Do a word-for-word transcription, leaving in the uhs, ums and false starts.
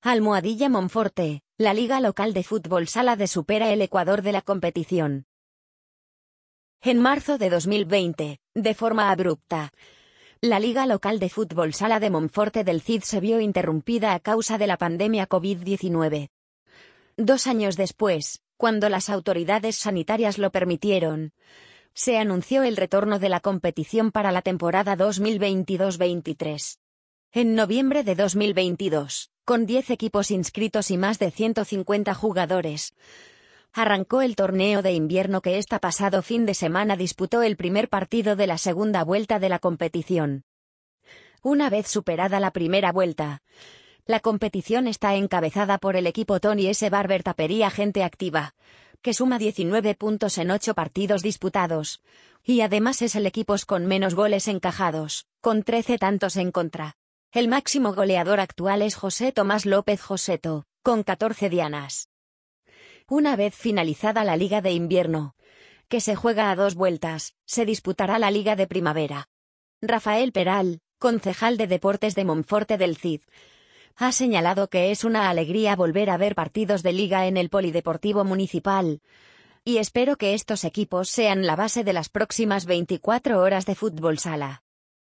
Almohadilla Monforte, la liga local de fútbol sala de supera el Ecuador de la competición. En marzo de dos mil veinte, de forma abrupta, la liga local de fútbol sala de Monforte del Cid se vio interrumpida a causa de la pandemia COVID diecinueve. Dos años después, cuando las autoridades sanitarias lo permitieron, se anunció el retorno de la competición para la temporada dos mil veintidós veintitrés. En noviembre de dos mil veintidós, con diez equipos inscritos y más de ciento cincuenta jugadores, arrancó el torneo de invierno que este pasado fin de semana disputó el primer partido de la segunda vuelta de la competición. Una vez superada la primera vuelta, la competición está encabezada por el equipo Tony S. Barber Tapería Gente Activa, que suma diecinueve puntos en ocho partidos disputados, y además es el equipo con menos goles encajados, con trece tantos en contra. El máximo goleador actual es José Tomás López Joseto, con catorce dianas. Una vez finalizada la Liga de Invierno, que se juega a dos vueltas, se disputará la Liga de Primavera. Rafael Peral, concejal de Deportes de Monforte del Cid, ha señalado que es una alegría volver a ver partidos de liga en el Polideportivo Municipal, y espero que estos equipos sean la base de las próximas veinticuatro horas de fútbol sala.